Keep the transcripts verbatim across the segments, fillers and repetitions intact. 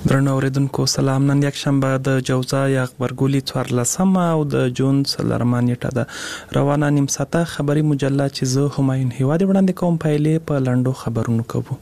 درنو اوریدونکو سلام. نن یک شنبه د جوزا یا خبرګولی څوارلسمه او د جون څلورمه نیټه ده. روانه نیم ساعته خبري مجله چې زه همایون هیواد وړاندې کوم پایلې په لاندو خبرونو کوو.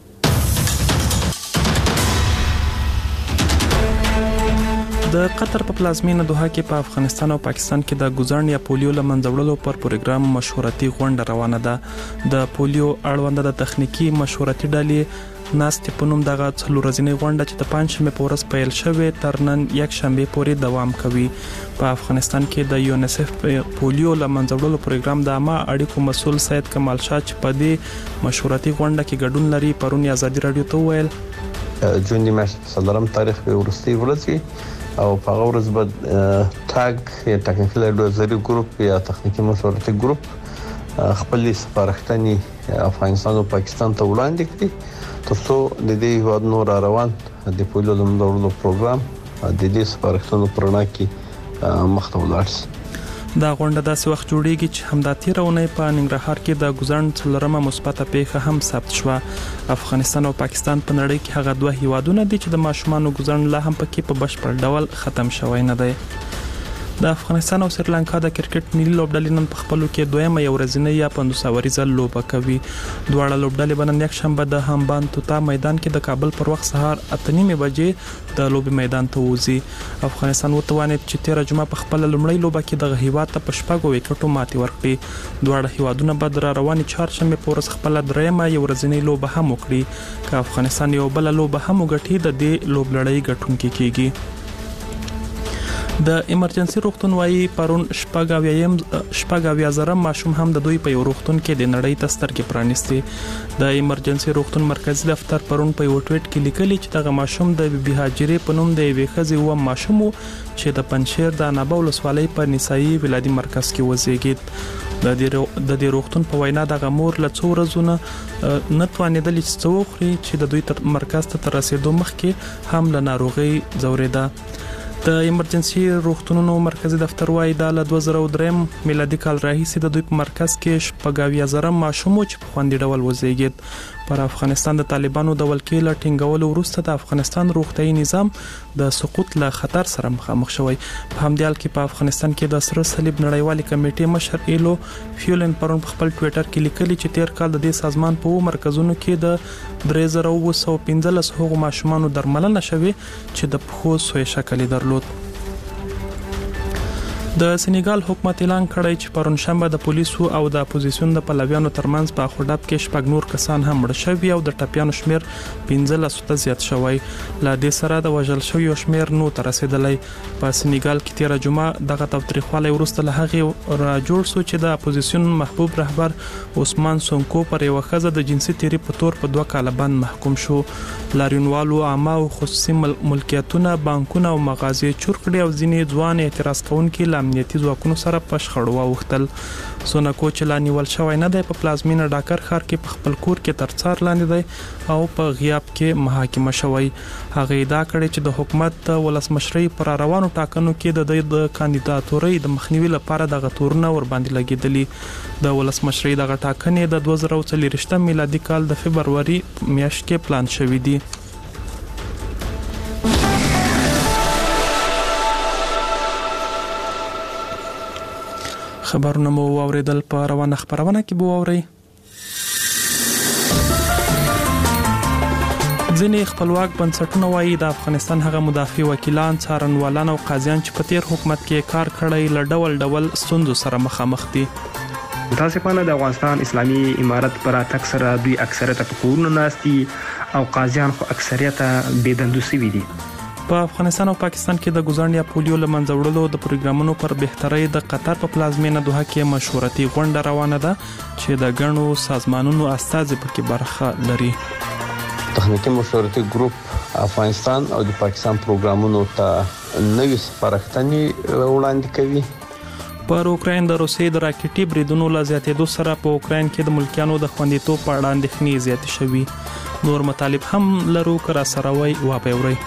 د قطر په پلازمینه دوحه کې په افغانستان او پاکستان کې د ګوزن یا پولیو لمنځه وړلو پر پروګرام مشورتي غونډه روانه ده. د پولیو اړوند د تخنیکی مشورتي ډلې ناست په نوم دغه څلور ورځې غونډه چې د پنځمه په ورځ پیل شوه تر نن یک شنبه پورې دوام کوي. په افغانستان کې د یونیسف پولیو لمنځه وړلو پروګرام د عامه اړیکو مسول سید کمال شاه چې په دې مشورتي غونډه کې ګډون لري پرون ازادي رادیو ته ویل جون د میاشتې څلورم تاریخ به ورستي ورځي او په هغه ورځ به تاګ یا ټکنیکل اډوایزري ګروپ یا تخنیکی مشورتي ګروپ خپل سپارښتنې افغانستان او پاکستان ته وړاندې کړي ترڅو د دې هیواد نور روان د پولیو د مدورلو پروګرام د دې سپارښتنو پرنا کې مخته ولاړ شي. دا غونډه داسې وخت جوړیږي چې همدا تیرونه په ننګرهار کې د ګوزن څلورمه مثبته پیښه هم ثبت شوه. افغانستان او پاکستان په نړۍ کې هغه دوه هیوادونه دي چې د ماشومان ګوزن لا هم پکې په بشپړ ډول ختم شوی نه دی. د افغانستان او سریلانکا د کرکټ ملي لوبډلې نن په خپلو کې دویمه یو ورځنۍ یا پنځوساوریزه لوبه کوي. دواړه لوبډلې به نن یک شنبه د همبان توتا میدان کې د کابل پر وخت سهار اته نیمه بجې د لوبي میدان ته وځي. افغانستان وتوانید چې تیر جمعه په خپل لومړی لوبه کې د هیواد ته پشپاګو وکټو ماتي ورکړي. دواړه هیوادونه به د رواني چهارشنبه په ورځ خپل درېمه یو ورځنۍ لوبه هم وکړي. که افغانستان یو بل لوبه هم وګټي د دې لوبلړۍ ګټونکي کیږي. د ایمرجنسي روغتون وايي پرون شپږاویم شپږاویا زره ماشوم هم د دوی په یو روغتون کې د نړۍ تسترګې پرانیستي. د ایمرجنسي روغتون مرکزی دفتر پرون په یو ټویټ کې لیکلي چې دغه ماشوم د بیبي هاجرې په نوم د یوې ښځې و ماشوم چې د پنځشیر د انابه ولسوالۍ په نسایي ولادي مرکز کې وزیږید. د دې د دې روغتون په وینا د غمور له څو ورځې نه توانیدل چې څوخري چې د دوی تر مرکز ته تر رسیدو مخکې هم له ناروغي ځورېده. د ایمرجنسي روغتونونو مرکزی دفتر وايي د دوه زره درې میلادي کال راهیسې د دوی په مرکز کې شپږاویا زره ماشوم چې په خوندي ډول وزیږید. پر افغانستان د طالبانو د ولکې له ټینګولو وروسته د افغانستان روغتيایي نظام د سقوط له خطر سره مخامخ شوی. په همدې حال کې په افغانستان کې د سره صلیب نړیوالې کمیټې مشر ایلو فیولن پرون په خپل ټوئیټر کې لیکلي چې تیر کال د دې سازمان په مرکزونو کې د درې زره اوه سوه پنځلس هغو ماشومانو درملنه شوه چې د پخو سوی شکل درلود. د سنیګال حکومت اعلان کړی چې پرون شنبه د پولیسو او د اپوزیسیون د پلویانو ترمنځ په خوداب کې شپږ نور کسان هم مړ شوي او د ټپیانو شمیر پنځلس ته زیات شوی. لا د سره د وژل شوی شمیر نو تر رسیدلی. په سنیګال کې تیر جمعه دغه تاریخواله ورسته له هغه را جوړ سو چې د اپوزیسیون محبوب رهبر عثمان سونکو پر یو خزه د جنسي تیری په تور په دوه کال باندې محکوم شو. لاریونوالو عامه او خصوصي ملکیتونه بانکونه او مغازې چور کړي او ځینې ځوان اعتراض کوونکي امنیتي ځواکونو سره په شخړو واوښتل. سونکو چې لا نیول شوی نه دی په پلازمینه ډاکر ښار کې په خپل کور کې تر څار لاندې دی او په غیاب کې محاکمه شوی. هغه ادعا کړې چې د حکومت د ولسمشرۍ پر روانو ټاکنو کې د د کاندیداتورۍ د مخنیوي لپاره د غتورونه ور باندې لګیدلې. د ولسمشرۍ د ټاکنې د دوه زره څلوېښتم میلادي کال د فبرवरी میاشت کې پلان شوی دی. خبرونه مو واوریدل. په روانه خبرونه کې به واوري ځینې خپلواک بنسټونه وايي د افغانستان هغه مدافع وکیلان څارنوالان او قاضیان چې په تیر حکومت کې کار کړی له ډول ډول ستونزو سره مخامخ دي. متاسفانه د افغانستان اسلامي امارت پر اتک سره دوی اکثریت په کورونو ناشتي او قاضیان خو اکثریت بيدندو سوي دي. په افغانستان او پاکستان کې د ګوزن یا پولیو لمنځه وړلو د پروګرامونو پر بهترۍ د قطر په پلازمینه دوحه کې مشورتي غونډه روانه ده چې د ګڼو سازمانونو استازي پکې برخه لري. تخنیکی مشورتي ګروپ افغانستان او د پاکستان پروګرامونو ته نوې سپارښتنې وړاندې کوي. پر اوکراین د روسیې د راکټي بریدونو لا زیاتېدو سره په اوکراین کې د ملکیانو د خوندیتوب په اړه اندېښنې زیاتې شوي. نور مطالب هم لرو که را سره وای واپورئ.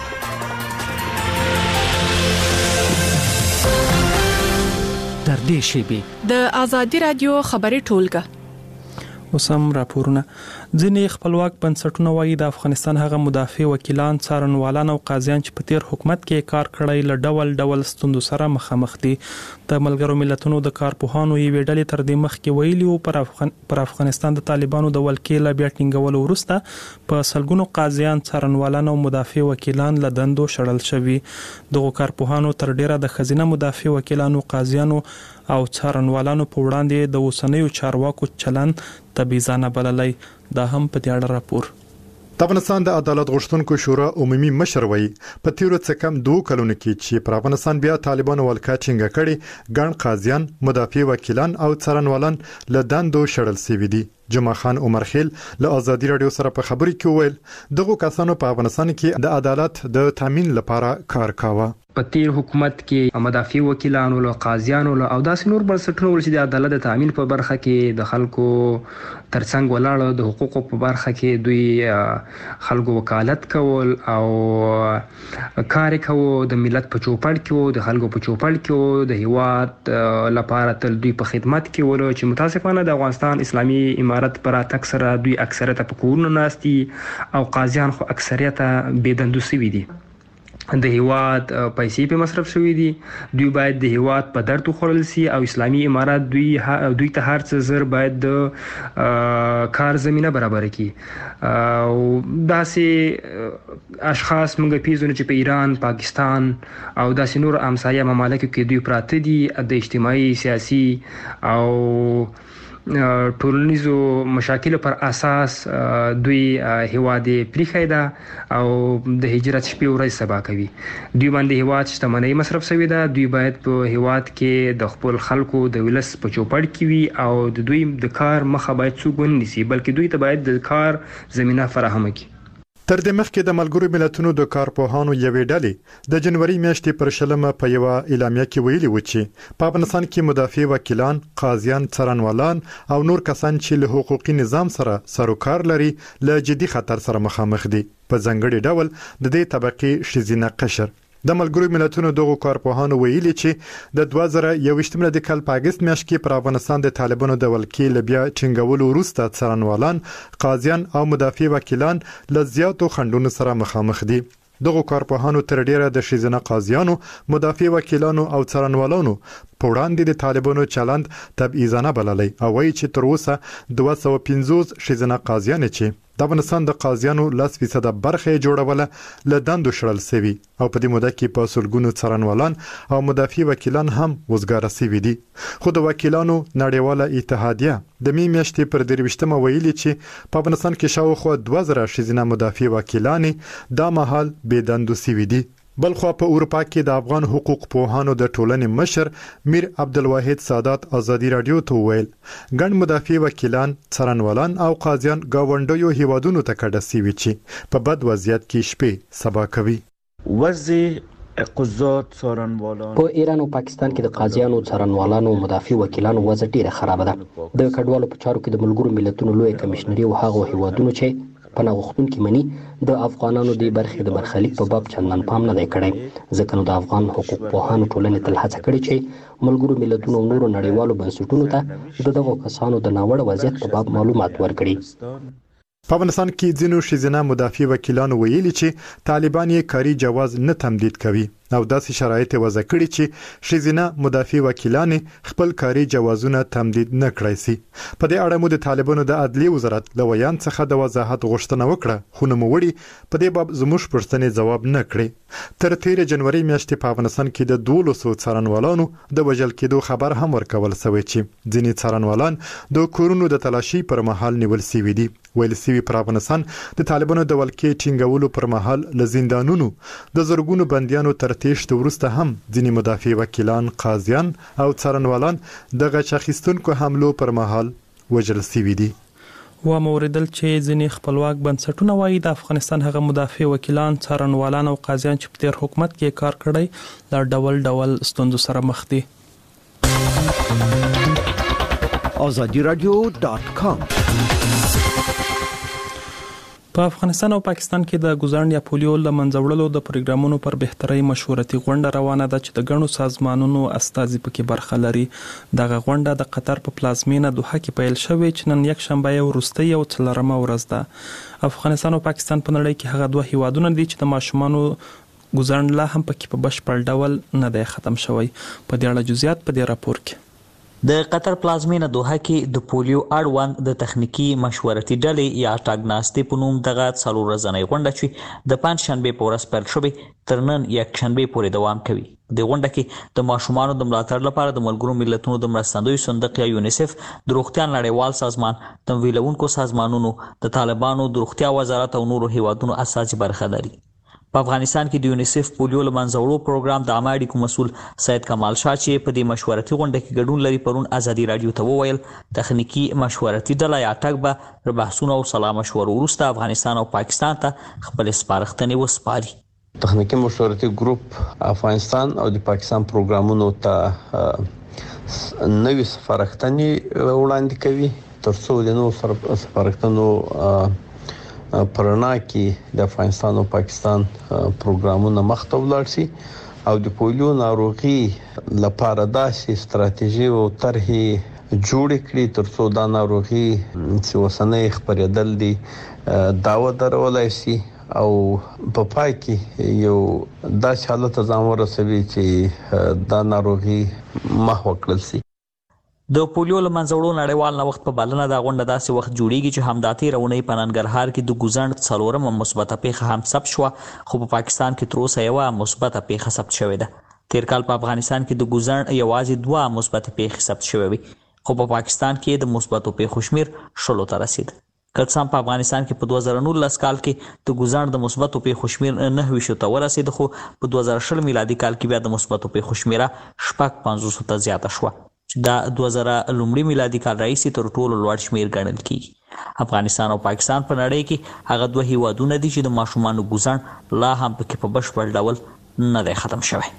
در دې شیبې د ازادي رادیو خبري ټولګه اوسم راپورونه. ځینې خپلواک بنسټونه وایي د افغانستان هغه مدافع وکیلان، څارنوالان او قاضیان چې په تیر حکومت کې کار کړی له ډول ډول ستونزو سره مخامخ دي. د ملګرو ملتونو د کارپوهانو یوې ډلې تر دې مخکې ویلي وو پر افغان پر افغانستان د طالبانو د ولکې له بیا ټینګولو وروسته په سلګونو قاضیان، څارنوالان او مدافع وکیلان له دندو شړل شوي. دغو کارپوهانو تر ډیره د ښځینه مدافع وکیلانو، قاضیانو او څارنوالانو په وړاندې د اوسنیو چارواکو چلند تبعیضانه بللی. دا هم په دې اړه راپور. د افغانستان د عدالت غوښتونکو شورا عمومي مشر وایي په تیرو څه کم دوه کلونو کې چې پر افغانستان بیا طالبانو ولکه ټینګه کړي، ګڼ قاضیان، مدافع وکیلان او څارنوالان له دندو شړل شوي دي. جمعه خان عمر خیل له ازادي رادیو سره په خبري کې ویل دغه کسانو په افغانستان کې د عدالت د تامین لپاره کار کاوه. په تیر حکومت کې مدافع وکیلانو له قاضیانو له او داسې نور بنسټونو چې د عدالت د تامین په برخه کې د خلکو ترڅنګ ولاړ د حقوقو په برخه کې دوی خلکو وکالت کول او کار کول، د ملت په چوپړ کې وو، د خلکو په چوپړ کې وو، د هیواد لپاره تل دوی په خدمت کې ول چې متاسفانه د افغانستان اسلامي امارت پر اکثره دوی اکثریت په کورونو ناستي او قاضیان خو اکثریت بيدندو سوي دي. د هیواد پیسې په مصرف شوې دي. دوی باید د هیواد په درد خوړل سي او اسلامي امارات دوی دوی ته هر څه زر باید د کار زمينه برابر کړي. او داسې اشخاص موږ پیژنو چې په ایران، پاکستان او داسې نور همسایه ممالکو کې دوی پراته دي د اجتماعي، سیاسي او ټولنیزو مشاکل پر اساس دوی هیواد پریخي ده او د هجرت شپې ورځ سبا کوي. دوی باندې هیواد شتمنۍ مصرف شوی ده. دوی باید په هیواد کې د خپل خلکو د ولس په چوپړ کې وي او د دوی د کار مخه باید څوک ونیسي، بلکې دوی ته باید د کار زمينه فراهم کړي. تر دې مخکې د ملګرو ملتونو د کارپوهانو یوې ډلې د جنوري میاشتې پر شلمه په یو اعلامیه کې ویلي و چې په افغانستان کې مدافع وکیلان، قاضیان، څارنوالان او نور کسان چې له حقوقي نظام سره سروکار لري له جدي خطر سره مخامخ دي. په ځانګړي ډول د دې طبقې ښځینه قشر. د ملګرو ملتونو دغه کارپوهانو ویلي چې د دوه زره یوویشت د کال په اگست میاشت کې پر افغانستان د طالبانو د ولکې له بیا ټینګولو وروسته څارنوالان، قاضیان او مدافع وکیلان له زیاتو خنډونو سره مخامخ دي. دغه کارپوهانو تر ډیره د ښځینه قاضیانو، مدافع وکیلانو او څارنوالانو په وړاندې د طالبانو چلند تبعیضانه بللی او وایي چې تر اوسه دوه سوه پنځوس ښځینه قاضیان چې د افغانستان د قاضیانو لس فیصد برخه جوړوله له دندو شړل شوي او په دې موده کې په سلګونو څارنوالان او مدافع وکیلان هم وزګاره شوي دي. خو د وکیلانو نړیواله اتحادیه د می میاشتې پر درویشتمه ویلي چې په افغانستان کې شاوخوا دوه زره ښځینه مدافع وکیلان دا مهال بې دندو شوي دي. بلخوا په اروپا کې د افغان حقوق پوهانو د ټولنې مشر میر عبدالواحد سادات ازادي رادیو ته ویل ګڼ مدافع وکیلان، څارنوالان او قاضیان گاونډیو هیوادونو ته کډه شوي چې په بد وضعیت کې شپې سبا کوي. وضع قضات، څارنوالان په ایران او پاکستان کې د قاضیانو، څارنوالانو او مدافع وکیلانو وضع ډیره خراب ده. د کډوالو په چارو کې د ملګرو ملتونو لوی کمشنري او هغه هیوادونو چې پناه غوښتونکي مني د افغانانو د برخې د برخلیک په باب چندان پام نه دی کړی. ځکه نو د افغان حقوق پوهانو ټولنې تل هڅه کړې چې ملګرو ملتونو او نورو نړیوالو بنسټونو ته د دغو کسانو د ناوړه وضعیت په باب معلومات ورکړي. په افغانستان کې ځینو ښځینه مدافع وکیلانو ویلي چې طالبان یې کاري جواز نه تمدید کوي او داسې شرایط وضع کړي چې ښځینه مدافع وکیلان خپل کاري جوازونه تمدید نه کړای شي. په دې اړه مو د طالبانو د عدلي وزارت له ویان څخه د وضاحت غوښتنه وکړه، خو نوموړي په دې باب زموږ پوښتنې ځواب نه کړی. تر تیر جنوري میاشتې په افغانستان کې د دولسو څارنوالانو د وژل کېدو خبر هم ورکول شوی چې ځینې څارنوالان د کورونو د تلاشي پر مهال نیول شوي دي. ویل شوي پر افغانستان د طالبانو د ولکې ټینګولو پر مهال له زندانونو د زرګونو بندیانو تر تېښتې وروسته هم ځینې مدافع وکیلان، قاضیان او څارنوالان د غچ اخیستونکو حملو پر مهال وژل شوي دي. و موردل چې ځینې خپلواک بنسټونه وایي د افغانستان هغه مدافع وکیلان، څارنوالان او قاضیان چې په تیر حکومت کې کار کړی له ډول ډول ستونزو سره مخ دي. azadi radio dot com په افغانستان او پاکستان کې د ګوزاڼ یا پولیو له منځه وړلو د پروګرامونو پر بهتري مشورتي غونډه روانه ده چې د غنو سازمانونو استازي پکې برخه لري. دغه غونډه د قطر په پلازمینه دوحه کې پیل شوې چې نن یک شنبه وروستۍ او څلورمه ورځ ده. افغانستان او پاکستان په نړۍ کې هغه دوه هیوادونه دي چې د ماشومانو ګوزاڼ لا هم پکې په بشپړ ډول نه دی ختم شوی. په دې اړه جزئیات په دې راپور کې. د قطر پلازمینه دوحه کې د پولیو اړوند د تخنیکی مشورتي ډلې یا ټاګناستي په نوم دغه څلور ورځنۍ غونډه چې د پنځ شنبه په ورځ پیل شوې تر نن یک شنبه پورې دوام کوي. د غونډه کې د ماشومانو د ملاتړ لپاره د ملګرو ملتونو د مرستندوی صندوق یا یونیسف، د روغتیا نړیوال سازمان، تمویلونکو سازمانونو، د طالبانو د روغتیا وزارت او نورو هیوادونو اساسي برخه لري. په افغانستان کې د یونیسف پولیو له منځه وړلو پروګرام د عامه اړیکو مسؤل سید کمال شاه چې په دې مشورتي غونډه کې ګډون لري پرون ازادي رادیو ته وویل تخنیکی مشورتي ډله یا ټاګ به تر بحثونو او سلا مشورو وروسته افغانستان او پاکستان ته خپل سپارښتنې وسپاري. تخنیکی مشورتي ګروپ افغانستان او د پاکستان پروګرامونو ته نوې سپارښتنې وړاندې کوي ترڅو د نوو سپارښتنو پرنا کې د افغانستان او پاکستان پروګرامونه مخته ولاړ شي او د پولیو ناروغي لپاره داسې ستراتیژي او طرحې جوړ کړي ترڅو دا ناروغي چې وسنۍ خبرېدل دي داوا درولای شي او په پای کې یو داسې حالت ځان ورسوي چې دا ناروغي محو کړل شي. د پولیو له منځه وړلو نړیوال نوښت په بلنه دا غونډه داسې وخت جوړیږي چې همدا تېره اونۍ په ننګرهار کې د ګوزاڼ څلورمه مثبته پیښه هم ثبت شوه، خو په پاکستان کې تر اوسه یوه مثبته پیښه ثبت شوې ده. تېر کال په افغانستان کې د ګوزاڼ یوازې دوه مثبتې پیښې ثبت شوې وې، خو په پاکستان کې د مثبتو پیښو شمېر شلو ته رسید. که څه هم په افغانستان کې په دوه زره نولس کال کې د ګوزاڼ د مثبتو پیښو شمېر نهه ویشتو ته ورسید، خو په دوه زره شل میلادي کال کې بیا د مثبتو پیښو شمېره شپږ پنځوسو ته زیاته شوه. دا دوه زره لومړي میلادي کال راهیسې تر ټولو لوړ شمېر ګڼل کیږي. افغانستان او پاکستان په نړۍ کې هغه دوه هیوادونه دي چې د ماشومانو ګوزاڼ لا هم پکې په بشپړ ډول نه دی ختم شوی.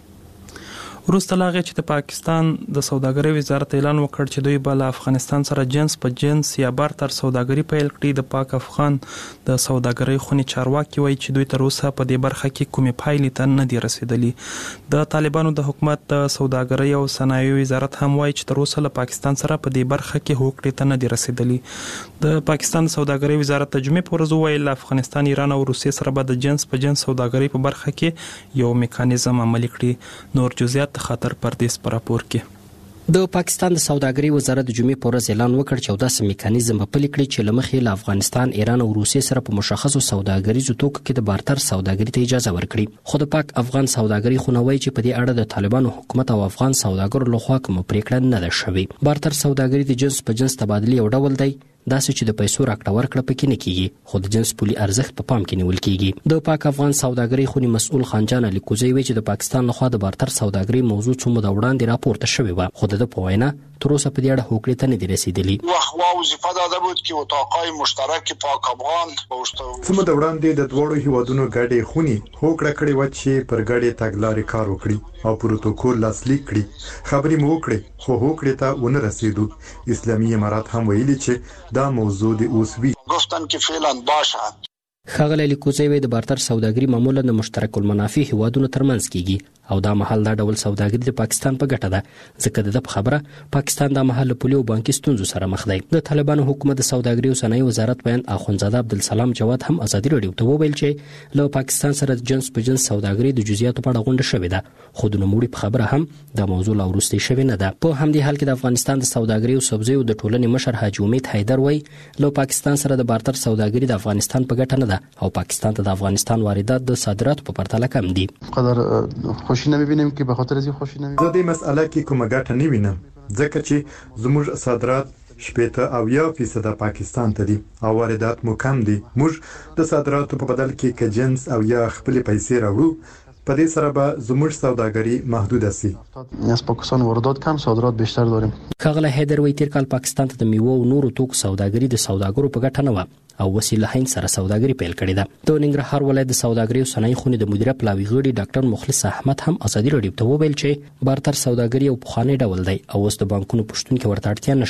وروسته لا هغې چې د پاکستان د سوداګرۍ وزارت اعلان وکړ چې دوی به له افغانستان سره جنس په جنس یا بارتر سوداګري پیل کړي، د پاک افغان د سوداګرۍ خونې چارواکي وایي چې دوی تر اوسه په دې برخه کې کومې پایلې ته نه دي رسیدلي. د طالبانو د حکومت د سوداګرۍ او صنایعو وزارت هم وایي چې تر اوسه له پاکستان سره په دې برخه کې هوکړې ته نه دي رسیدلي. د پاکستان د سوداګرۍ وزارت د جمعې په ورځ وویل افغانستان، ایران او روسیې سره به د جنس په جنس سوداګرۍ په برخه کې یو میکانیزم عملي کړي. نور جزئیات خاطر پردیس پر راپور کې. د پاکستان د سوداګرۍ وزارت د جمعې په ورځ اعلان وکړ چې داسې میکانیزم به پلي کړي چې له مخې له افغانستان، ایران او روسیې سره په مشخصو سوداګریزو توکو کې د بارتر سوداګرۍ ته اجازه ورکړي. خو د پاک افغان سوداګرۍ خونه وایي چې په دې اړه د طالبانو حکومت او افغان سوداګرو لخوا کومه پریکړه نه ده شوې. بارتر سوداګرۍ د جنس په جنس تبادلې یو ډول دی، داسې چې د پیسو راکړه ورکړه پکې نه کیږي، خو د جنس پولي ارزښت په پام کې نیول کیږي. د پاک افغان سوداګرۍ خونې مسؤل خانجان علي کوزی وایي چې د پاکستان لخوا د بارتر سوداګرۍ موضوع څو موده وړاندې راپورته شوې وه، خو د په وینا تر اوسه په دې اړه هوکړې ته نه دي رسیدلي. وظیفه داده بود که اتاقای مشترک پاک افغان څو موده وړاندې د دواړو هیوادونو ګډې خونې هوکړه کړې وه چې پر ګډې تګلارې کار وکړي او پروتوکول لاسلیک کړي. خبرې مو وکړې خو هوکړې ته ونه رسیدو. اسلامي امارات هم ویلي چې دا موضوع د اوسوي گفتن که فعلا باشد. ښاغلی لیکوزی وایي د بارتر سوداګري معمولا د مشترک المنافع هیوادونو ترمنځ کیږي او دا مهال دا ډول سوداګري د پاکستان په ګټه ده، ځکه د ده په خبره پاکستان دا مهال له پولي او بانکي ستونزو سره مخ دی. د طالبانو حکومت د سوداګري او صنایعو وزارت بیان اخندزاده عبدالسلام جواد هم ازادي راډیو ته وویل چې له پاکستان سره د جنس په جنس سوداګري د جزئیاتو په اړه غونډه شوې ده، خو د نوموړي په خبره هم دا موضوع لا وروستۍ شوې نه ده. په همدې حال کې د افغانستان د سوداګري او سبزیو د ټولنې مشر حاجي امید حیدر وایي له پاکستان سره د بارتر سوداګري د افغانستان په ګټه نه ده او پاکستان ته د افغانستان واردات د صادراتو په پرتله کم دي. قدر خوشی نمیبینیم که به خاطر از این خوشی نمیبینیم. زه دې مسأله کې کومه ګټه نه وینم ځکه چې زموږ صادرات شپېته اویا فیصده پاکستان ته دي او واردات مو کم دي. موږ د صادراتو په بدل کې که جنس او یا خپل پیسې راوړو په دې سره به زموږ سوداګري محدوده سي. از پاکستان واردات کم، صادرات بیشتر داریم. ښاغلی حیدر وایي تیر کال پاکستان ته د میوو او نورو توکو سوداګري د سوداګرو په ګټه نه وه او وسیله هند سره سوداګري پیل کړې ده. د ننګرهار ولایت د سوداګرۍ او صنایع خونې د مدیره پلاوي غړي ډاکټر مخلص احمد هم ازادي راډیو ته وویل چې بارتر سوداګري یو پخوانی ډول دی او اوس د بانکونو په شتون کې ورته اړتیا نشته.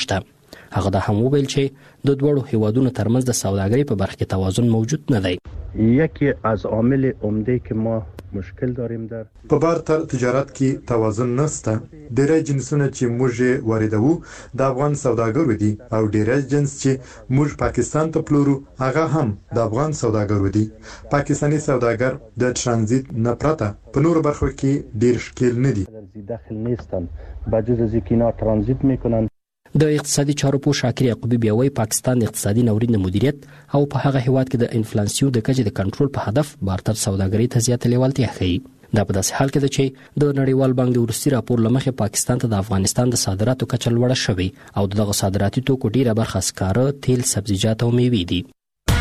هغه دا هم وویل چې د دوړو هیوادونو ترمنځ د سوداګرۍ په برخه کې توازن موجود نه دی. یکی از عامل عمده که ما مشکل داریم در په بارتر تجارت کې توازن نشته. ډېری جنسونه چې موږ واردوو د افغان سوداګرو دي او ډېری جنس چې موږ پاکستان ته پلورو هغه هم د افغان سوداګرو دي. پاکستاني سوداګر د ترانزیت نه پرته په نورو برخو کې ډېر ښکیل نه دي. داخل نیستن بجز از اینکه اینا ترانزیت میکنن. د اقتصادي چارو په شاکر یعقوبی بیا وایي پاکستان د اقتصادي ناورین د مدیریت او په هغه هیواد کې د انفلاسیون د کچې د کنټرول په هدف بارتر سوداګرۍ ته زیاته لیوالتیا ښیي. دا په داسې حال کې ده چې د نړیوال بانک د وروستي راپور له مخې پاکستان ته د افغانستان د صادراتو کچه لوړه شوې او دغه صادراتي توکو ډیره برخه سکاره، تیل، سبزیجات او میوې دي.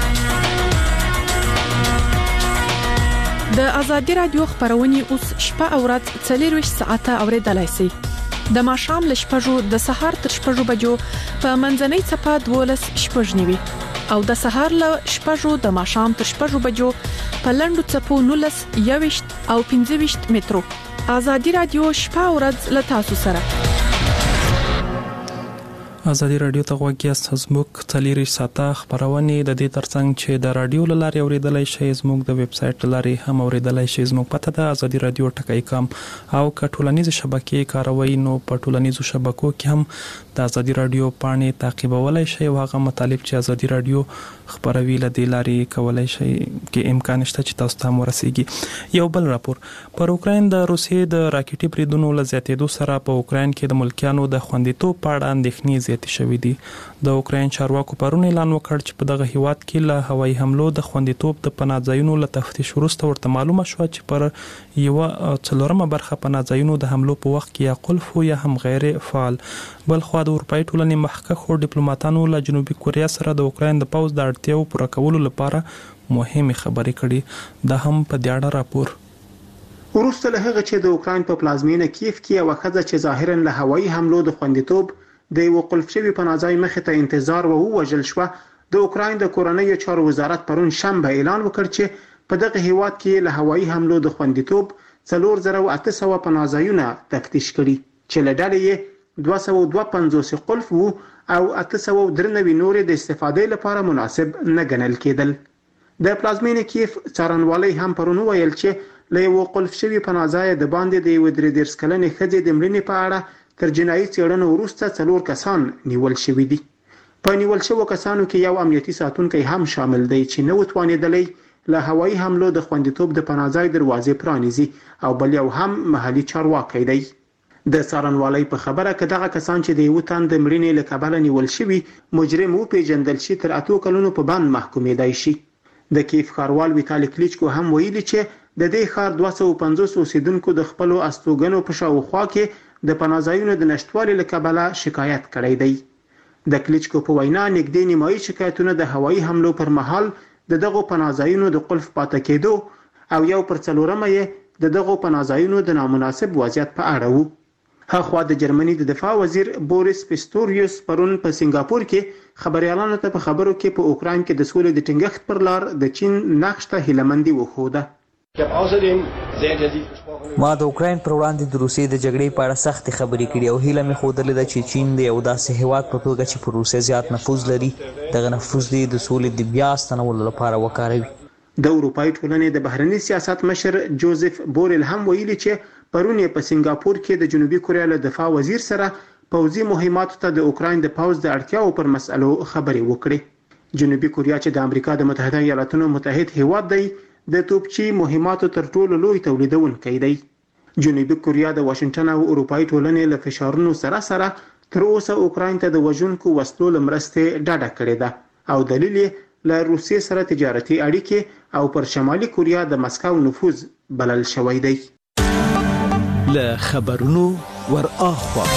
د ازادي رادیو خبرونه اوس شپه او ورځ څلور ساعته اوریدلای شئ. د ماښام ل شپږو د سهار تر شپږو بجو په منځنۍ صفه دولس شپږ نیوي او د سهار ل شپږو د ماښام تر شپږو بجو په لندو صفو نولس یويشت او پنځه ویشت مترو. ازادي رادیو شپه او ورځ ل تاسو سره. ازادي رادیو ته غوږی زموږ څلور ساعته خبرونه د دې ترڅنګ چې د رادیو لارې اوریدلای شئ زموږ د ویب سټ لارې هم اوریدلای شئ. زموږ پته ده ازادي رادیو ټکای کام او کټولنیز شبکې کاروي نو په ټولنیزو شبکو کې هم د ازادي رادیو پاڼې تعقیبولای شئ او هغه مطالب چې ازادي رادیو خبروي له دې لارې کولای شئ کې امکان شته چې تاسو ته ورسیږي. یو بل راپور پر اوکراین د روسیې د راکټي بریدونو له زیاتېدو سره په اوکراین کې د ملکیانو د خوندیتوب په اړه اندېښنې زیاتې شوې دي. د اوکراین چارواکو پرون اعلان وکړ چې په دغه هیواد کې له هوایي حملو د خوندیتوب د پناهځایونو له تفتیش وروسته ورته معلومه شوه چې پر یو څلورمه برخه پناهځایونو د حملو په وخت کې یا قلف یا هم غیر فعال. بل خو د اروپאי ټولنې مخکښو ډیپلوماټانو له جنوبي کوریا سره د اوکراین د پوځ د اړتیاو پوره کولو لپاره مهمه خبرې کړي. دا هم په دې اړه راپور. وروسته له هغه چې د اوکراین په پلازمینه کیف کې یو ښځه چې ظاهرا له هوایي حملو د خوندیتوب د یو قلف شوی پناهځای مخې ته انتظار وو وژل شو، د اوکراین د کورنۍ چارو وزارت پرون شنبه اعلان وکړ چې په دغه هیواد کې له هوایي حملو د خوندیتوب څلور زره او اته سوه پناهځایونه تفتیش کړي چې له ډلې یې دوه سوه او دوه پنځوس قلف وو او اته سوه او درې نوي نورې د استفادې لپاره مناسب نه ګڼل کېدل. د پلازمینې کیف څارنوالۍ هم پرون ویل چې له یو قلف شوی پناهځای د باندې د یو درې دېرش کلنې ښځې د مړینې په اړه تر جنایي څېړنو وروسته څلور کسان نیول شوي دي. په نیول شوو کسانو کې یو امنیتي ساتونکی هم شامل دی چې نه وتوانېدلی له هوایي حملو د خوندیتوب د پناهځای دروازې پرانیزي او بل یو هم محلي چارواکی دی. د څارنوالۍ په خبره که دغه کسان چې د یو تن د مړینې له کبله نیول شوي مجرم وپېژندل شي تر اتو کلونو په بند محکومېدای شي. د کیف ښاروال ویتالي کلیچکو هم ویلي چې د دې ښار دوه سوه پنځوس اوسیدونکو د خپلو استوګنو په شاوخوا کې د پناهځایونو د نشټوالي له کبله شکایت کړی دی. د کلیچکو په وینا نږدې نیمایي شکایتونه د هوایي حملو پر مهال د دغو پناهځایونو د قلف پاتې کېدو او یو پر څلورمه یې د دغو پناهځایونو د نامناسب وضعیت په اړه وو. هاخوا د جرمني د دفاع وزیر بوریس پیستوریوس پرون په سنگاپور کې خبريالانو ته په خبرو کې په اوکراین کې د سولې د ټینګښت پر لار د چین نقش ته هیلمندي وښوده. ما د اوکراین پر وړاندې د روسیې د جګړې په اړه سختې خبرې کړې او هیله مې ښودلې ده چې چین د یو داسې هیواد په توګه چې پر روسیې زیات نفوذ لري دغه نفوذ دی د سولې د بیا ستنولو لپاره وکاروي. د اروپאי ټولنې د بهرني سیاست مشر جوزف بوریل هم ویلي چې پرون په سنگاپور کې د جنوبي کوریا له دفاع وزیر سره پوځي مهماتو ته د اوکراین د پوځ د اړتیاو پر مسألو خبرې وکړې. جنوبي کوریا چې د امریکا د متحده ایالاتونو متحد هیواد دی د توپچي مهماتو تر ټولو لوی تولیدونکی دی. جنوبي کوریا د واشنگټن او اروپאי ټولنې له فشارونو سره سره تر اوسه اوکراین ته د وژونکو وسلو لمرسته ډاډه کړې ده او دلیل یې له روسیې سره تجارتي اړیکې او پر شمالي کوریا د مسکو نفوذ بلل شوی دی. له خبرونو ور اخوا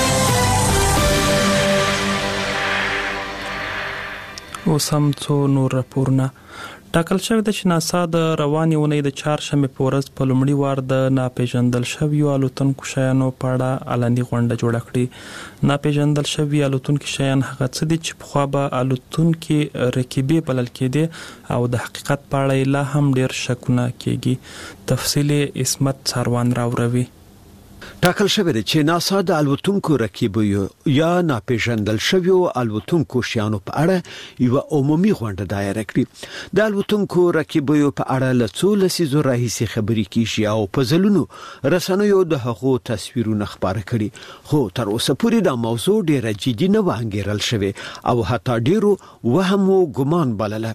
اوسم څو نور راپورونه ټاکل شوی د چې ناسا د روانې اونۍ د چهارشنبې په ورځ په لومړي وار د ناپېژندل شویو الوتونکو شیانو په اړه اعلاني غونډه جوړه کړې. ناپېژندل شوي الوتونکي شیان هغه څه دي چې پخوا به الوتونکي رکیبې بلل کېدې او د حقیقت په اړه لا هم ډېر شکونه کېږي. تفصیل عصمت ساروان راوروي. ټاکل شوی دی چې ناسا د الوتونکو رکیبو یا ناپېژندل شویو الوتونکو شیانو په اړه یو عمومي غونډه دایره کړي. د الوتونکو رکیبو په اړه له څو لسیزو راهیسې خبرې کیږي او په ځلونو رسنیو د هغو تصویرونه خپاره کړي، خو تر اوسه پورې دا موضوع ډیره جدي نه وانګیرل شوی او حتی ډیرو وهم او ګمان بلله.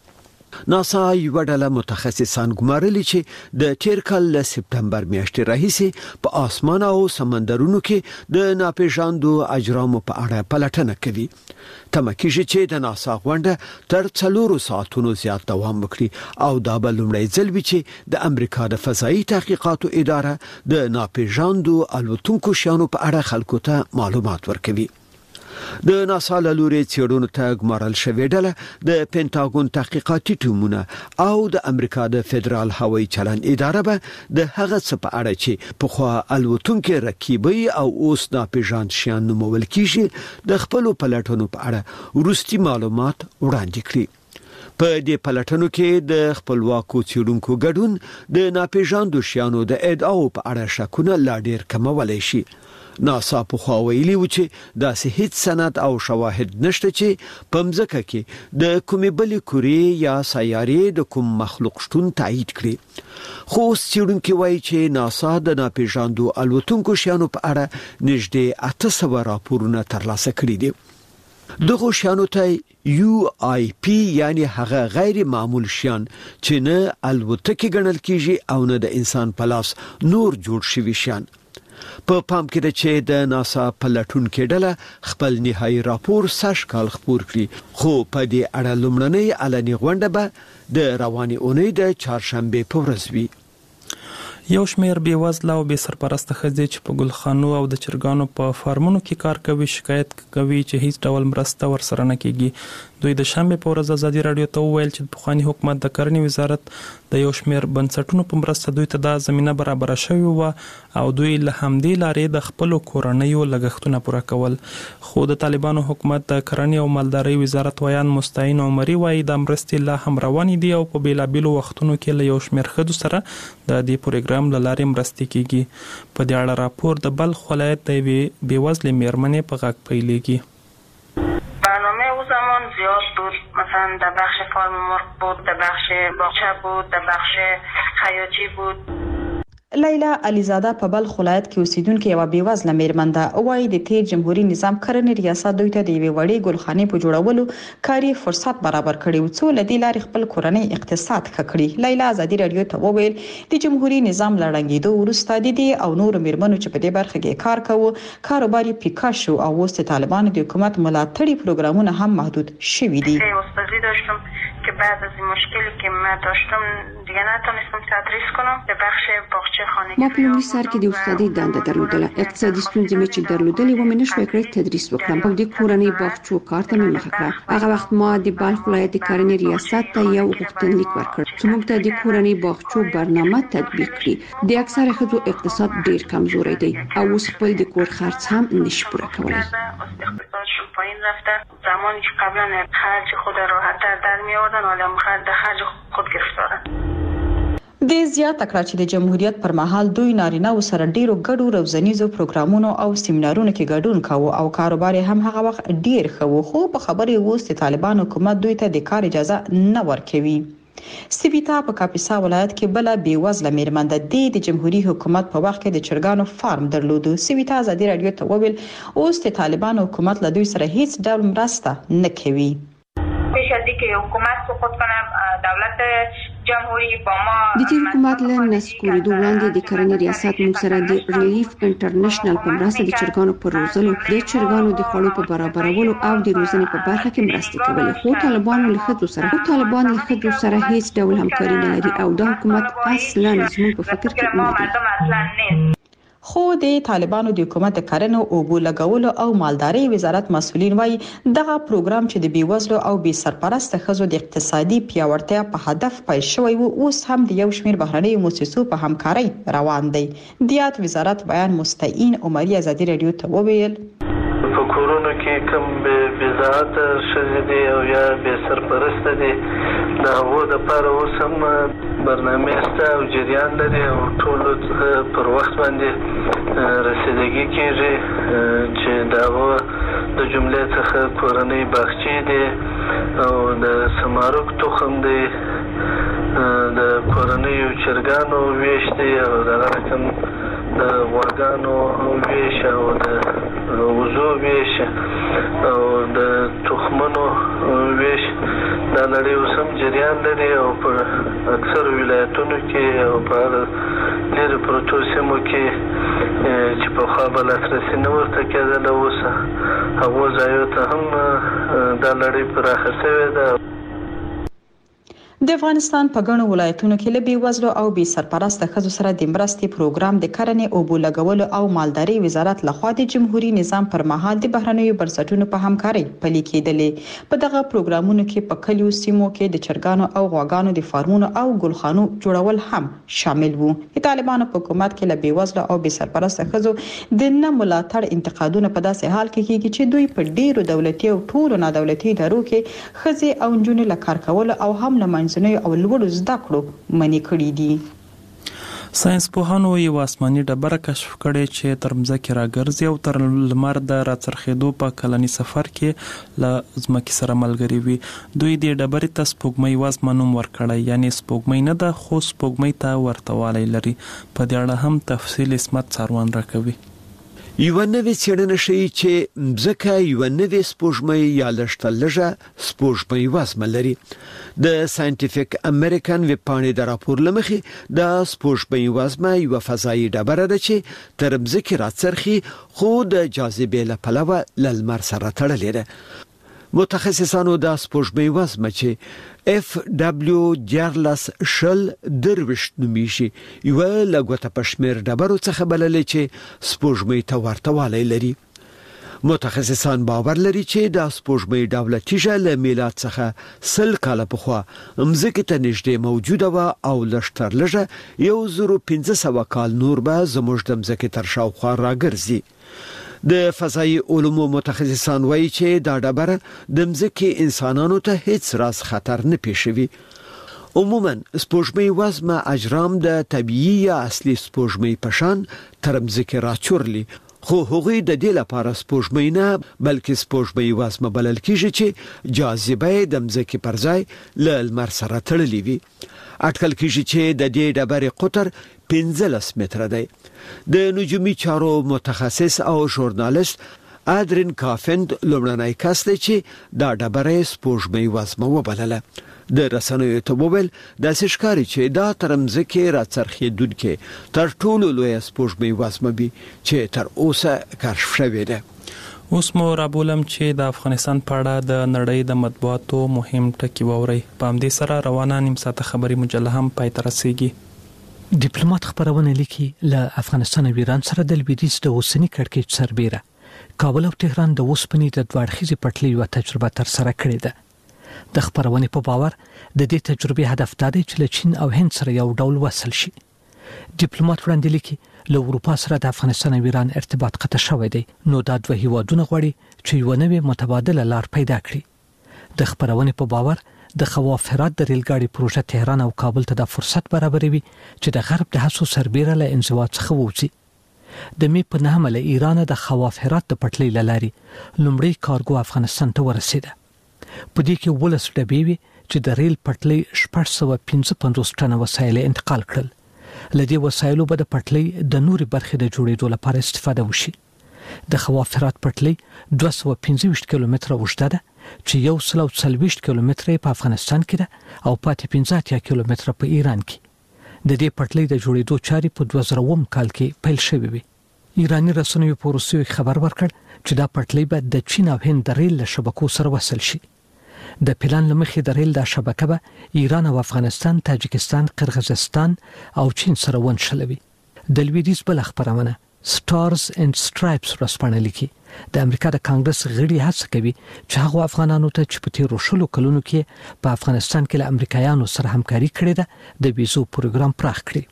ناسا یو ډله متخصصان ګمارلي چې د تیر کال له سپتمبر میاشتې راهیسې په اسمان او سمندرونو کې د ناپېژاندو اجرامو په اړه پلټنه کوي. تمه کېږي چې د ناسا غونډه تر څلورو ساعتونو زیات دوام وکړي او دا به لومړی ځل وي چې د امریکا د فضایي تحقیقاتو اداره د ناپېژاندو الوتونکو شیانو په اړه خلکو ته معلومات ورکوي. د ناسا له لوري څېړنو ته ګمارل شوې ډله د پینټاګون تحقیقاتي ټیمونه او د امریکا د فدرال هوایي چلند اداره به د هغه څه په اړه چې پخوا الوتونکي رکیبي او اوس ناپېژاند شیان نومول کیږي د خپلو پلټنو په اړه وروستي معلومات وړاندې کړي. په دې پلټنو کې د خپلواکو څېړونکو ګډون د ناپېژاندو شیانو د ادعاو په اړه شکونه لا ډېر کمولی شي. ناسا په خوا ویلي و چې داسې هیڅ سند او شواهد نشته چې په مځکه کې د کومې بلې کورې یا سیارې د کوم مخلوق شتون تایید کړي. خو اوس څېړونکي وایي چې ناسا د ناپېژاندو الوتونکو شیانو په اړه نږدې اته سوه راپورونه ترلاسه کړي دي. دغه شیانو ته یو آی پی یعنی هغه غیر معمول شیان چې نه الوتکې ګڼل کیږي او نه د انسان په لاس نور جوړ شوي شیان. په پام کې ده چې د ناسا پلټونکو ډله خپل نهایی راپور سږ کال خپور کړي، خو په دې اړه لومړنۍ علني غونډه به د روانې اونۍ د چهارشنبې په ورځ وي. یو شمېر بېوزله او بې سرپرسته ښځې چې په ګلخانو او د چرګانو په فارمونو کې کار کوي شکایت کوي چې هیڅ ډول مرسته ورسره نه کیږي. دوی د شنبې په ورځ ازادي راډیو ته وویل چې د پخواني حکومت د کرنې وزارت د یو شمېر بنسټونو په مرسته دوی ته دا زمینه برابره شوې وه او دوی له همدې لارې د خپلو کورنیو لګښتونه پوره کول. خو د طالبانو حکومت د کرنې او مالدارۍ وزارت ویان مستعین عمري وایي دا مرستې لا هم روانې دي او په بېلابېلو وختونو کې له یو شمېر ښځو سره د دې پروګرام له لارې مرستې کیږي. په دې اړه راپور د بلخ ولایت د یوې بېوزلې مېرمنې په غږ پیلېږي. برنامه او زمان زیاد بود، مثلا در بخش فارم مرغ بود، در بخش باغچه بود، در بخش خیاطی بود. لیلا علیزاده په بلخ ولایت کې اوسیدونکې یو بیوزله میرمن ده. وایي د تیر جمهوریت نظام کرنې ریاست دوی ته د یوې وړې ګلخانې په جوړولو کاري فرصت برابر کړی و څو له دې لارې خپل کورنۍ اقتصاد ښه کړي. لیلا ازادي راډیو ته وویل د جمهوریت نظام له ړنګېدو وروسته د دې او نورو میرمنو چې په دې برخه کې کار کوي کاروبار یې پیکا شو او اوس د طالبانو د حکومت ملاتړي پروګرامونه هم محدود شوي دي. که بعد از این مشکلی که من داشتم دیگه نتونستم تدریس کنم به بخش باغچه خانگی. ما په لومړي سر کې د استادۍ دنده درلودله. اقتصادي ستونزې مې چې درلودلې و مې نشوای کړی تدریس وکړم. په دې کورنۍ باغچو کار ته مې مخه کړه. هغه وخت ما د بلخ ولایت د کرنې ریاست ته یو غوښتنلیک ورکړ چې موږ ته د کورنۍ باغچو برنامه تطبیق کړي. د اکثره ښځو اقتصاد ډیر کمزوری دی او اوس خپل د کور خرڅ هم نشي پوره کولی. اقتصادشون پایین رفته. زمانی که قبلا خرج خود راحت‌تر در می‌آوردن حالا خرج خرج خود گرفتارن. د زیاته کړه چې د جمهوریت پر مهال دوی نارینه و سره ډیرو ګډو روزنیزو پروګرامونو او سیمینارونو کې ګډون کاوه او کاروبار هم هغه وخت ډیر ښه و، خو په خبرې اوس د طالبان حکومت دوی ته د کار اجازه نه ورکوي. سیویتا په کاپیسا ولایت کې بل بیوزله میرمن ده. د جمهوریت حکومت په وخت کې د چرګانو فارم درلود. سیویتا ازادي راډیو ته وویل اوس د طالبان حکومت له دوی سره هیڅ ډول مرسته نه کوي. پیش از اینکه حکومت سقوط کنه دولت جمهوری با ما د تیر حکومت له نسکورېدو وړاندې د کرنې ریاست موږ سره د ریلیف انټرنیشنل په مرسته د چرګانو پر روزلو، د چرګانو د خوړو په برابرولو او د روزنې په برخه کې مرستې کولې. خو طالبانو له ښځو سره خو طالبان له ښځو سره هیڅ ډول همکاري نه لري او دا حکومت اصلا زموږ په فکر کې نه دی. خو د طالبانو د حکومت د کرنې او اوبو لګولو او مالدارۍ وزارت مسؤلین وایي دغه پروګرام چې د بیوزلو او بې سرپرسته ښځو د اقتصادي پیاوړتیا په هدف پیل شوی و اوس هم د یو شمېر بهرنیو مؤسسو په همکارۍ روان دی. د یاد وزارت بیان مستعین عمري ازادي راډیو ته وویل په کورونو کې کوم بې ذاته ښځې دي او یا بې سرپرسته دي د هغو دپاره اوس هم برنامې شته او جریان لري او ټولو پر وخت باندې رسیدګي کېږي چې د هغو د جملې څخه کورنۍ باغچې دي او د سمارک تخم دی، د کورنیو چرګانو ویش دی او دغه رقم د غواګانو ویش او د وزو ویش او د تخمونو ویش دا لړۍ اوس هم جریان لري او په اکثرو ولایتونو کې او په لرې پرتو سیمو کې چې پخوا به لاسرسي نه ورته کېدله اوس هغو ځایو ته هم دا لړۍ پراخه شوې ده. د افغانستان په ګڼو ولایتونو کې له بېوزلو او بې سرپرسته ښځو سره د مرستې پروګرام د کرنې، اوبو لګولو او مالدارۍ وزارت لخوا د جمهوریت نظام پر مهال د بهرنیو بنسټونو په همکارۍ پلي کېدلې. په دغه پروګرامونو کې په کلیو سیمو کې د چرګانو او غواګانو د فارمونو او ګلخانو جوړول هم شامل وو. د طالبانو په حکومت کې له بېوزلو او بې سرپرسته ښځو د نه ملاتړ انتقادونه په داسې حال کې کېږي چې دوی په ډیرو دولتي او ټولو نادولتي ادارو کې ښځې او نجونې له کار کولو او هم له او لوړو زده کړو منې کړې دي. ساينس پوهانو یو آسماني ډبره کشف کړې چې تر ځمکې راګرځي او تر لمر د راڅرخېدو په کلني سفر کې له ځمکې سره ملګري وي. دوی د ډبرې ته سپوږمۍ وزمه نوم ورکړی، یعنی سپوږمۍ نه ده خو سپوږمۍ ته ورته والی لري. په دې اړه هم تفصیل اسمت څاروان راکوي. یو نوې څېړنه ښیي چې ځکه یو نوې سپوږمۍ یا لږه لږه سپوږمۍ وزمه لري. د ساينټیفیک امریکن ویب پاڼې د راپور لمخې د سپوږمۍ وزمه یو فضایي ډبره ده چې تر ځمکې راڅرخي خو د جاذبې له پلوه له لمر سره تړلې ده. متخصصانو د سپوږمۍ وزمه چې اف دبلیو جارلس شل درویشت نومیږي یو لګوته پښمیر ډبرو څخه بللې چې سپوږمۍ ته ورته والی لري. متخصصان باور لري چې د سپوږمۍ ډوله تیږه له میلاد څخه سل کاله پخوا مځکې ته نږدې موجوده وه او لږ تر لږه یو زرو پنځه سوه کال نور به زموږ د مځکې تر شاوخوا راګرځي. د فضایي علومو متخصصان وایي چې دا ډبره د مځکې انسانانو ته هیڅ راز خطر نه پیښوي. عموما سپوږمۍ وزمه اجرام د طبيعي یا اصلي سپوږمۍ په شان تر مځکې راچورلي، خو هغوی د دې لپاره سپوږمۍ نه بلکې سپوږمۍ وزمه بلل کېږي چې جاذبه د مځکې پر ځای له لمر سره تړلې وي. اټکل کېږي چې د دې ډبرې قطر پنځلس متره دی. د نجومي چارو متخصص او ژورنالیست ادرین کافند لومړنی کس دی چې دا ډبره سپوږمۍ وزمه وبلله. د رسنیو ته وویل داسې ښکاري چې دا تر مځکې راڅرخېدونکې تر ټولو لویه سپوږمۍ وزمه وي چې تر اوسه کشف شوې ده. اوس مو رابولم چې د افغانستان په اړه د نړۍ د مطبوعاتو مهم ټکي واورئ. په همدې سره روانه نیم ساعته خبري مجله هم پای ته رسیږي. ډیپلوماټ خبرونه لیکي له افغانستان او ایران سره د لویدیځ د اوسنی کړکېچ سربېره کابل او تهران د اوسپنې د دوه اړخیزې پټلۍ یوه تجربه تر سره کړې ده. د خبرونې په باور د دې تجربې هدف دا دی چې له چین او هند سره یو ډول وصل شي. ډیپلوماټ وړاندې لیکي له اروپا سره د افغانستان او ایران ارتباط قطع شوی دی، نو دا دوه هیوادونه غواړي چې یو نوې متبادله لار پیدا کړي. د خبرونې په باور د خواف هرات د ریلګاډي پروژه تهران او کابل ته د فرصت برابروي چې د غرب د هڅو سربېره له انزوا څخه ووځي. د مې په نهمه له ایران د خواف هرات د پټلۍ له لارې لومړی کارګو افغانستان ته ورسېده. په دې کې ولس ډبې وي چې د ریل پټلۍ شپږ سوه پنځه پنځوس ټنه وسایل انتقال کړل. لدې وسایلو به د پټلۍ د نوري برخې د جوړېدو لپاره استفاده وشي. د خواف هرات پټلۍ دوه سوه پنځه ویشت کیلومتره اوږده ده چې یو سل او څلوېښت کیلومتره په افغانستان کې ده او پاتې پنځه اتیا کیلومتره په ایران کې. د دې پټلۍ د جوړېدو چارې په دوه زره اووم کال کې پیل شوې وي. ایراني رسنیو په روسیې خبر ورکړ چې دا پټلۍ به د چین او هند د ریل له شبکو سره وصل شي. د پلان لمخې د ریل د شبکه به ایران او افغانستان، تاجکستان، قرغیزستان او چین سره ونښلوي. د لویدیځ بل خبرونه سټارز اینڈ سټرایپس ورسپانه لیکي د امریکا د کانګرس غړي هڅه کوي چې هغه افغانانو ته چې په تیرو شلو کلونو کې په افغانستان کې له امریکایانو سره همکاري کړې ده د ویزو پروګرام پراخ کړي.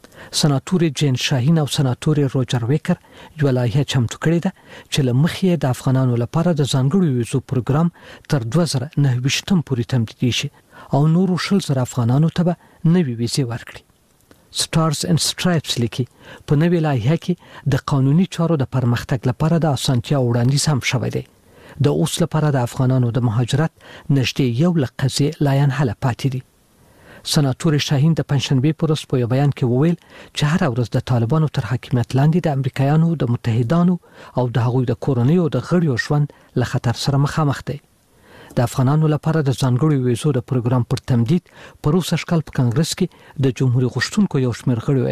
سناتور جین شاهین او سناتور روجر ویکر یو لایحه چمتو کړې ده چې له مخې د افغانانو لپاره د ځانګړو ویزو پروګرام تر دوه زره نهه ویشتم پورې تمدید شي او نورو شل زره افغانانو ته نوي ویزې ورکړي. سټارز اینڈ سټرایپس لیکي په نوې لایحه کې د قانوني چارو د پرمختګ لپاره د اسانتیا وړاندیز هم شوی دی. د اوس لپاره د افغانانو د مهاجرت نږدې یو لک قضیې لا ینحل پاتې دي. سناتور شاهین د پنځشنبه پر ورځ په یو بیان کې وویل چې هر ورځ د طالبانو تر حاکمیت لاندې د امریکایانو د متحدانو او د هغوی د کورنیو د غړیو ژوند له خطر سره مخامخ دی. د افغانانو لپاره د ځانګړو ویزو د پروګرام پر تمدید په روسي شکل په کانګرس کې د جمهوریت غوښتونکو یو شمېر غړو